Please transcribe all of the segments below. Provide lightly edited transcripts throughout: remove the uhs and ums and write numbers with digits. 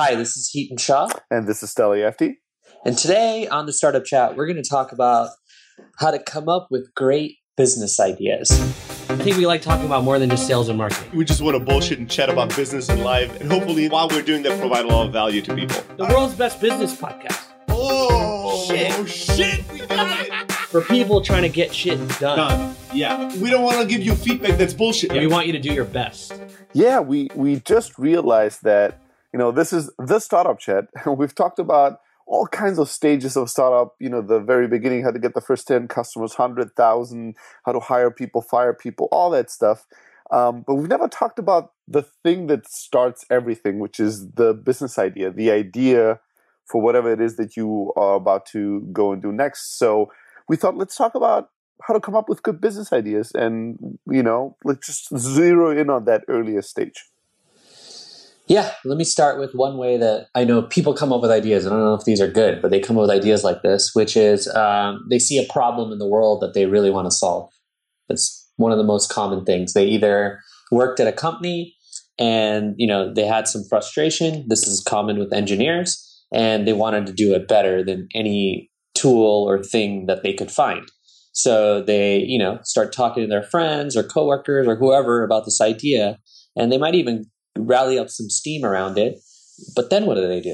Hi, this is Heaton Shaw. And this is Stella Yefty. And today on the Startup Chat, we're going to talk about how to come up with great business ideas. I think we like talking about more than just sales and marketing. We just want to bullshit and chat about business and life. And hopefully, while we're doing that, provide a lot of value to people. The world's best business podcast. Oh, shit. We got it. For people trying to get shit done. Yeah. We don't want to give you feedback that's bullshit. We want you to do your best. Yeah, we just realized that, this is the Startup Chat. We've talked about all kinds of stages of startup, the very beginning, how to get the first 10 customers, 100,000, how to hire people, fire people, all that stuff. But we've never talked about the thing that starts everything, which is the business idea, the idea for whatever it is that you are about to go and do next. So we thought, let's talk about how to come up with good business ideas and, let's just zero in on that earlier stage. Yeah, let me start with one way that I know people come up with ideas. I don't know if these are good, but they come up with ideas like this, which is they see a problem in the world that they really want to solve. That's one of the most common things. They either worked at a company and, they had some frustration. This is common with engineers, and they wanted to do it better than any tool or thing that they could find. So they, start talking to their friends or coworkers or whoever about this idea, and they might even rally up some steam around it. But then what do?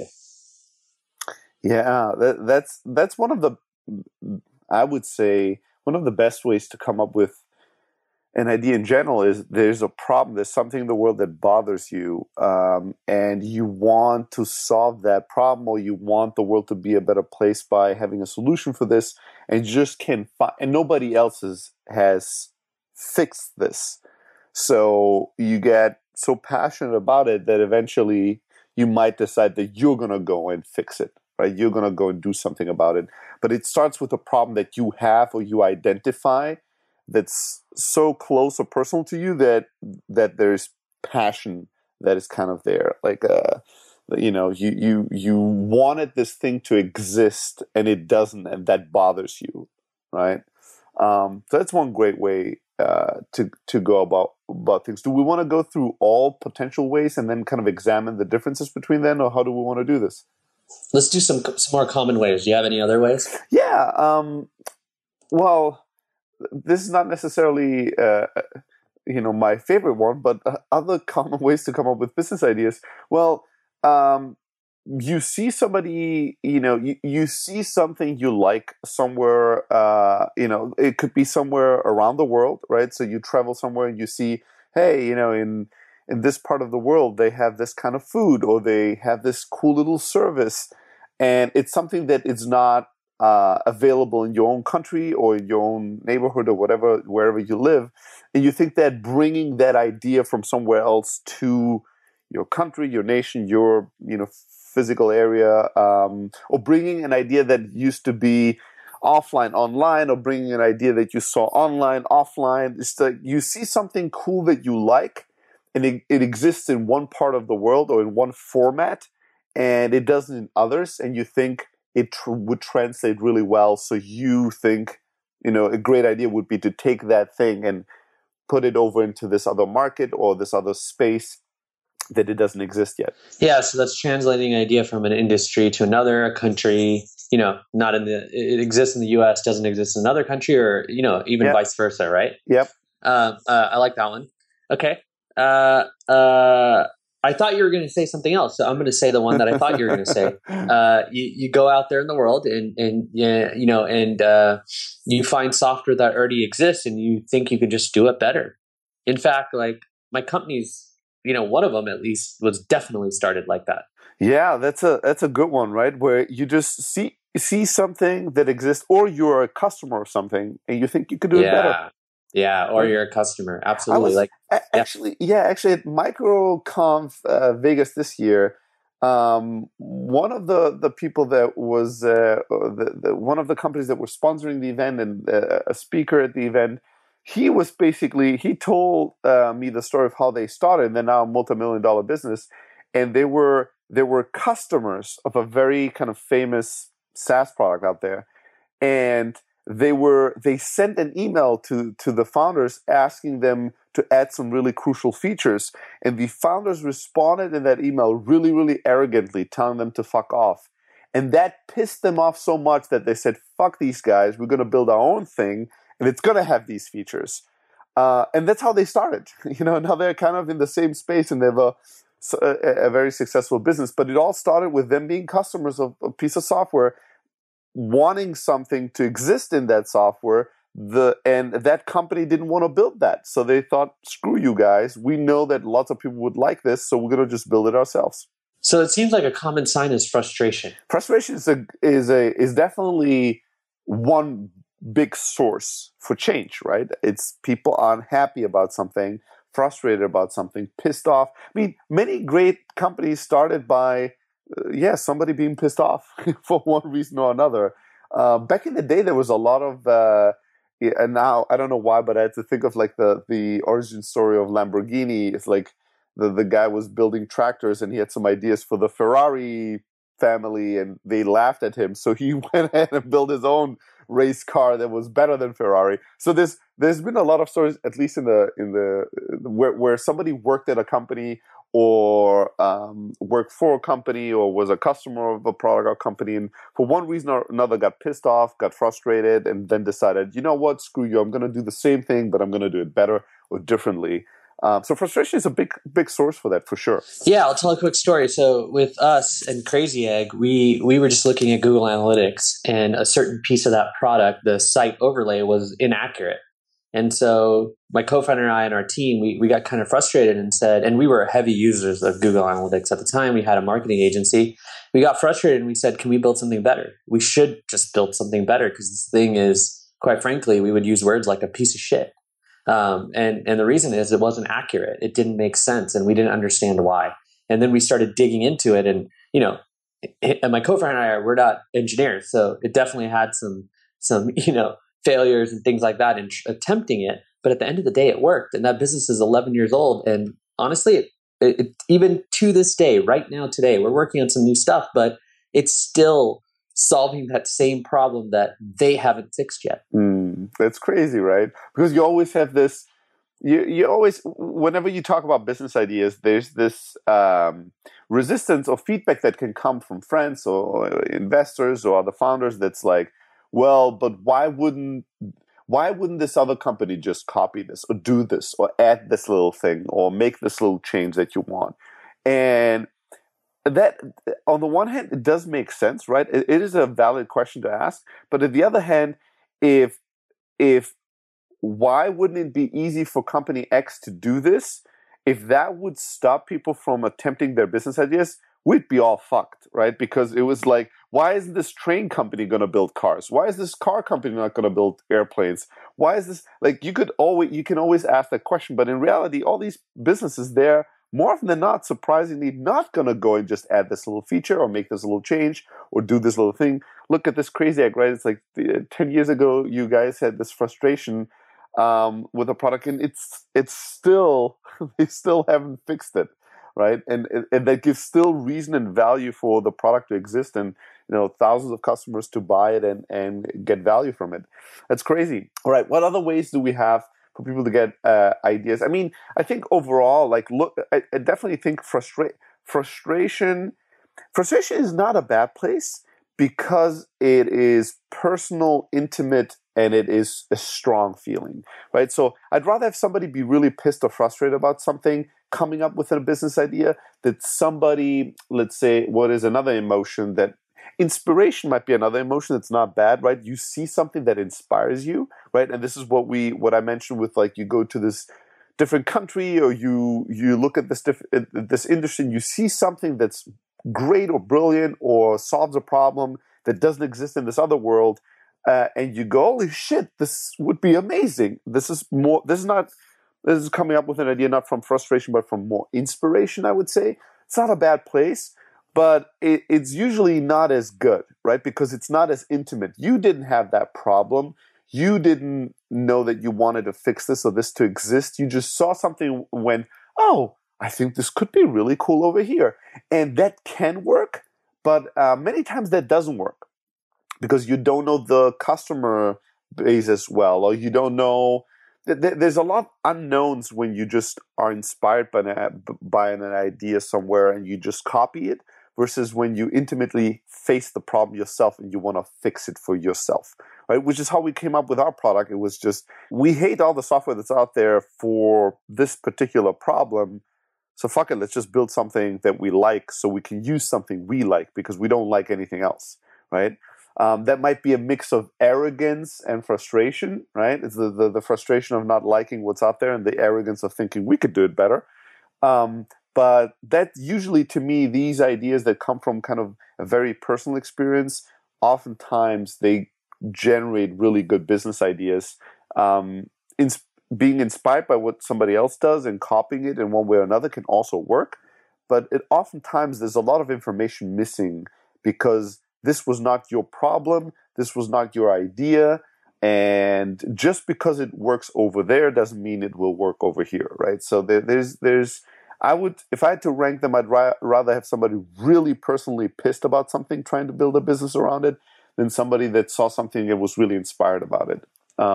Yeah, that's one of the, I would say, one of the best ways to come up with an idea in general is there's a problem, there's something in the world that bothers you, and you want to solve that problem, or you want the world to be a better place by having a solution for this, and you just can't find, and nobody else has fixed this. So you get so passionate about it that eventually you might decide that you're going to go and fix it, right? You're going to go and do something about it. But it starts with a problem that you have or you identify that's so close or personal to you that there's passion that is kind of there. Like, you wanted this thing to exist and it doesn't, and that bothers you, right? So that's one great way to go about things. Do we want to go through all potential ways and then kind of examine the differences between them, or how do we want to do this? Let's do some more common ways. Do you have any other ways? Yeah. Well, this is not necessarily my favorite one, but other common ways to come up with business ideas. Well, you see somebody, you see something you like somewhere, it could be somewhere around the world, right? So you travel somewhere and you see, hey, in this part of the world, they have this kind of food, or they have this cool little service, and it's something that is not available in your own country or in your own neighborhood or whatever, wherever you live. And you think that bringing that idea from somewhere else to your country, your nation, your, physical area, or bringing an idea that used to be offline, online, or bringing an idea that you saw online, offline. It's that you see something cool that you like, and it exists in one part of the world or in one format, and it doesn't in others, and you think it would translate really well. So you think, a great idea would be to take that thing and put it over into this other market or this other space that it doesn't exist yet. Yeah, so that's translating an idea from an industry to another country. It exists in the U.S., doesn't exist in another country, or even vice versa, right? Yep. I like that one. Okay. I thought you were going to say something else, so I'm going to say the one that I thought you were going to say. You go out there in the world and you find software that already exists, and you think you can just do it better. In fact, like my company's, one of them at least was definitely started like that. Yeah, that's a good one, right? Where you just see something that exists, or you're a customer of something, and you think you could do it better. Yeah, or you're a customer. Absolutely. Actually at MicroConf Vegas this year, one of the people that was one of the companies that were sponsoring the event and a speaker at the event, he told me the story of how they started. They're now a multi-million-dollar business, and they were customers of a very kind of famous SaaS product out there, and they sent an email to the founders asking them to add some really crucial features, and the founders responded in that email really, really arrogantly, telling them to fuck off. And that pissed them off so much that they said, fuck these guys, we're going to build our own thing, and it's going to have these features. And that's how they started. Now they're kind of in the same space, and they have a very successful business. But it all started with them being customers of a piece of software, wanting something to exist in that software, and that company didn't want to build that. So they thought, screw you guys. We know that lots of people would like this, so we're going to just build it ourselves. So it seems like a common sign is frustration. Frustration is definitely one big source for change, right? It's people unhappy about something, frustrated about something, pissed off. I mean, many great companies started by somebody being pissed off for one reason or another. Back in the day, there was a lot of, and now I don't know why, but I had to think of like the origin story of Lamborghini. It's like the guy was building tractors and he had some ideas for the Ferrari family, and they laughed at him, so he went ahead and built his own race car that was better than Ferrari. So there's been a lot of stories, at least in the where somebody worked at a company or worked for a company or was a customer of a product or company, and for one reason or another got pissed off, got frustrated, and then decided, you know what, screw you, I'm going to do the same thing, but I'm going to do it better or differently. So frustration is a big source for that, for sure. Yeah, I'll tell a quick story. So with us and Crazy Egg, we were just looking at Google Analytics, and a certain piece of that product, the site overlay, was inaccurate. And so my co-founder and I and our team, we got kind of frustrated and said, and we were heavy users of Google Analytics at the time. We had a marketing agency. We got frustrated and we said, can we build something better? We should just build something better, because this thing is, quite frankly, we would use words like a piece of shit. And the reason is it wasn't accurate. It didn't make sense, and we didn't understand why. And then we started digging into it, and and my co-founder and I we're not engineers, so it definitely had some failures and things like that in attempting it. But at the end of the day, it worked, and that business is 11 years old. And honestly, it even to this day, right now, today, we're working on some new stuff, but it's still solving that same problem that they haven't fixed yet. That's crazy, right? Because you always have this, you always, whenever you talk about business ideas, there's this resistance or feedback that can come from friends or investors or other founders that's like, well, but why wouldn't this other company just copy this or do this or add this little thing or make this little change that you want? And that, on the one hand, it does make sense, right? It is a valid question to ask. But on the other hand, if why wouldn't it be easy for company X to do this? If that would stop people from attempting their business ideas, we'd be all fucked, right? Because it was like, why isn't this train company going to build cars? Why is this car company not going to build airplanes? Why is this, like, you can always ask that question, but in reality, all these businesses, they're more often than not, surprisingly, not going to go and just add this little feature or make this little change or do this little thing. Look at this Crazy Egg, right? It's like 10 years ago, you guys had this frustration with a product, and it's still, they still haven't fixed it, right? And that gives still reason and value for the product to exist, and thousands of customers to buy it and get value from it. That's crazy. All right, what other ways do we have for people to get ideas? I mean, I think overall, I definitely think frustration is not a bad place, because it is personal, intimate, and it is a strong feeling, right? So I'd rather have somebody be really pissed or frustrated about something, coming up with a business idea, that somebody, let's say, what is another emotion that inspiration might be another emotion that's not bad, right? You see something that inspires you, right? And this is what I mentioned with, like, you go to this different country, or you look at this industry, and you see something that's great or brilliant or solves a problem that doesn't exist in this other world, and you go, holy shit, this would be amazing. This is coming up with an idea not from frustration but from more inspiration, I would say. It's not a bad place, but it's usually not as good, right? Because it's not as intimate. You didn't have that problem. You didn't know that you wanted to fix this or this to exist. You just saw something and went, oh, I think this could be really cool over here. And that can work, but many times that doesn't work, because you don't know the customer base as well, or you don't know. There's a lot of unknowns when you just are inspired by an idea somewhere and you just copy it, versus when you intimately face the problem yourself and you want to fix it for yourself, right? Which is how we came up with our product. It was just, we hate all the software that's out there for this particular problem. So fuck it, let's just build something that we like so we can use something we like because we don't like anything else, right? That might be a mix of arrogance and frustration, right? It's the frustration of not liking what's out there and the arrogance of thinking we could do it better. But that usually, to me, these ideas that come from kind of a very personal experience, oftentimes they generate really good business ideas. Being inspired by what somebody else does and copying it in one way or another can also work. But oftentimes there's a lot of information missing because this was not your problem, this was not your idea, and just because it works over there doesn't mean it will work over here, right? So there's if I had to rank them, I'd rather have somebody really personally pissed about something, trying to build a business around it, than somebody that saw something and was really inspired about it.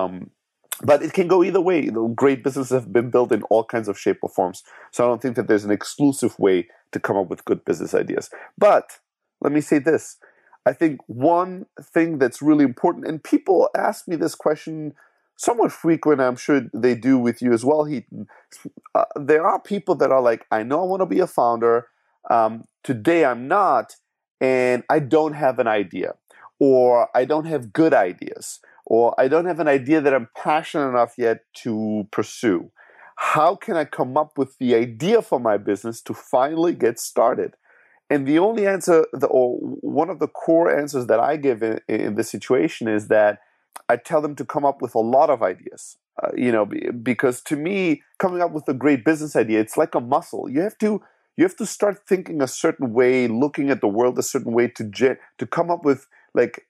But it can go either way. Great businesses have been built in all kinds of shape or forms. So I don't think that there's an exclusive way to come up with good business ideas. But let me say this. I think one thing that's really important, and people ask me this question somewhat frequent, I'm sure they do with you as well, Heaton. There are people that are like, I know I want to be a founder. Today I'm not, and I don't have an idea. Or I don't have good ideas. Or I don't have an idea that I'm passionate enough yet to pursue. How can I come up with the idea for my business to finally get started? And the only answer, or one of the core answers that I give in this situation is that I tell them to come up with a lot of ideas. Because to me, coming up with a great business idea, it's like a muscle. You have to start thinking a certain way, looking at the world a certain way to come up with like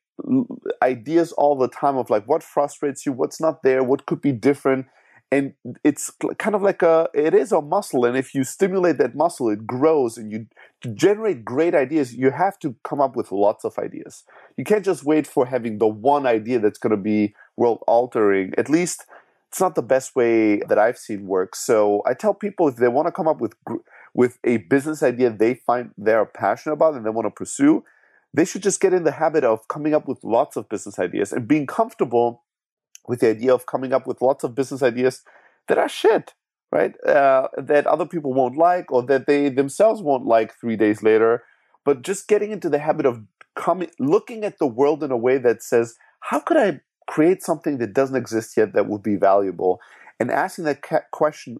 ideas all the time of like what frustrates you, what's not there, what could be different. And it's kind of like it is a muscle. And if you stimulate that muscle, it grows. And to generate great ideas, you have to come up with lots of ideas. You can't just wait for having the one idea that's going to be world altering. At least it's not the best way that I've seen work. So I tell people if they want to come up with a business idea they find they're passionate about and they want to pursue, they should just get in the habit of coming up with lots of business ideas and being comfortable with the idea of coming up with lots of business ideas that are shit, right? That other people won't like or that they themselves won't like 3 days later. But just getting into the habit of looking at the world in a way that says, how could I create something that doesn't exist yet that would be valuable? And asking that question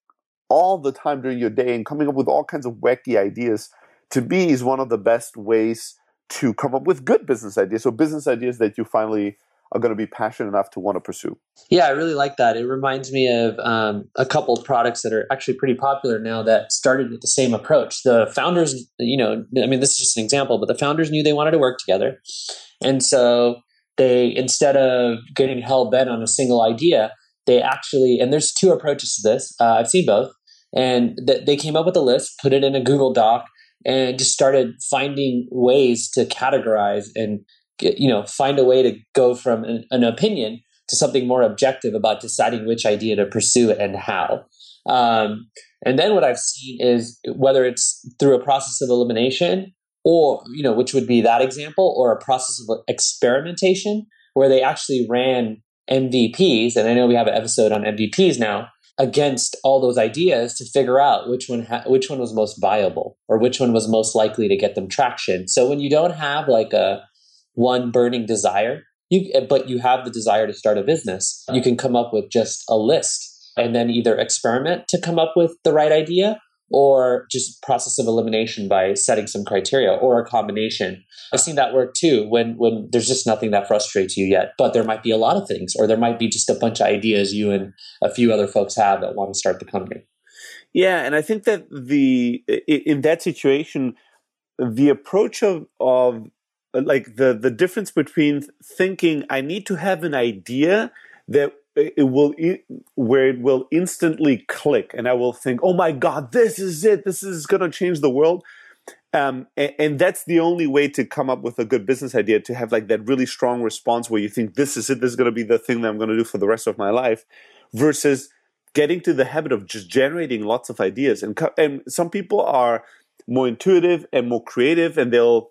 all the time during your day and coming up with all kinds of wacky ideas, to me, is one of the best ways to come up with good business ideas. So business ideas that you finally are going to be passionate enough to want to pursue. Yeah, I really like that. It reminds me of a couple of products that are actually pretty popular now that started with the same approach. The founders, this is just an example, but the founders knew they wanted to work together. And so they, instead of getting hell bent on a single idea, they actually, and there's two approaches to this. I've seen both. And they came up with a list, put it in a Google Doc, and just started finding ways to categorize and find a way to go from an opinion to something more objective about deciding which idea to pursue and how. And then what I've seen is whether it's through a process of elimination or, which would be that example, or a process of experimentation where they actually ran MVPs. And I know we have an episode on MVPs now, against all those ideas to figure out which one was most viable or which one was most likely to get them traction. So when you don't have like a one burning desire, but you have the desire to start a business, you can come up with just a list and then either experiment to come up with the right idea or just process of elimination by setting some criteria or a combination. I've seen that work too when there's just nothing that frustrates you yet, but there might be a lot of things, or there might be just a bunch of ideas you and a few other folks have that want to start the company. Yeah, and I think that in that situation, the approach of like the difference between thinking I need to have an idea that where it will instantly click and I will think, oh my God, this is it. This is going to change the world. And that's the only way to come up with a good business idea, to have like that really strong response where you think this is it, this is going to be the thing that I'm going to do for the rest of my life, versus getting to the habit of just generating lots of ideas. And some people are more intuitive and more creative, and they'll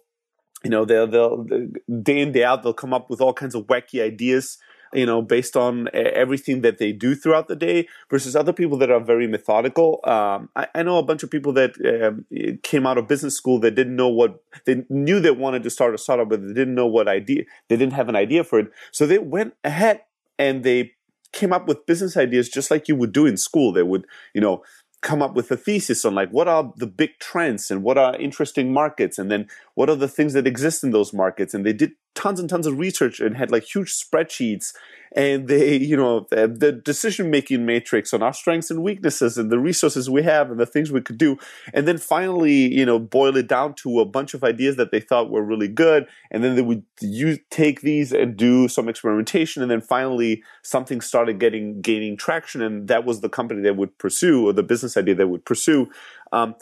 day in, day out, they'll come up with all kinds of wacky ideas, based on everything that they do throughout the day, versus other people that are very methodical. I know a bunch of people that came out of business school that didn't know they knew they wanted to start a startup, but they didn't know what idea, they didn't have an idea for it. So they went ahead and they came up with business ideas just like you would do in school. They would, come up with a thesis on like what are the big trends and what are interesting markets, and then what are the things that exist in those markets. And they did tons and tons of research and had like huge spreadsheets, and they, the decision-making matrix on our strengths and weaknesses and the resources we have and the things we could do. And then finally, boil it down to a bunch of ideas that they thought were really good. And then they would take these and do some experimentation. And then finally something started gaining traction. And that was the company they would pursue, or the business idea they would pursue.